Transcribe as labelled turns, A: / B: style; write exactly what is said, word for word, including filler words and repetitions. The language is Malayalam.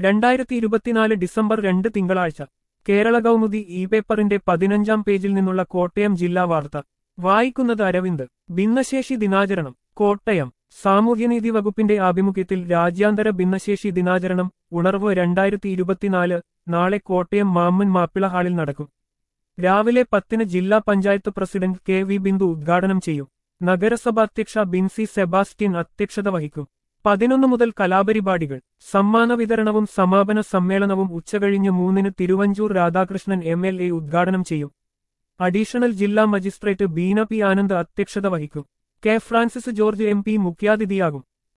A: രണ്ടായിരത്തി ഇരുപത്തിനാല് ഡിസംബർ രണ്ട് തിങ്കളാഴ്ച കേരള കൗമുദി ഇ പേപ്പറിന്റെ പതിനഞ്ചാം പേജിൽ നിന്നുള്ള കോട്ടയം ജില്ലാ വാർത്ത വായിക്കുന്നത് അരവിന്ദ്. ഭിന്നശേഷി ദിനാചരണം കോട്ടയം. സാമൂഹ്യനീതി വകുപ്പിന്റെ ആഭിമുഖ്യത്തിൽ രാജ്യാന്തര ഭിന്നശേഷി ദിനാചരണം ഉണർവ് രണ്ടായിരത്തി ഇരുപത്തിനാല് നാളെ കോട്ടയം മാമ്മൻ മാപ്പിള ഹാളിൽ നടക്കും. രാവിലെ പത്തിന് ജില്ലാ panchayat president K V Bindu ഉദ്ഘാടനം ചെയ്യും. നഗരസഭാ അധ്യക്ഷ ബിൻസി സെബാസ്റ്റ്യൻ അധ്യക്ഷത വഹിക്കും. പതിനൊന്ന് മുതൽ കലാപരിപാടികൾ, സമ്മാന വിതരണവും സമാപന സമ്മേളനവും ഉച്ചകഴിഞ്ഞ് മൂന്നിന് Thiruvanchoor Radhakrishnan M L A ഉദ്ഘാടനം ചെയ്യും. അഡീഷണൽ ജില്ലാ മജിസ്ട്രേറ്റ് ബീന പി ആനന്ദ് അധ്യക്ഷത വഹിക്കും. K Francis George M P മുഖ്യാതിഥിയാകും.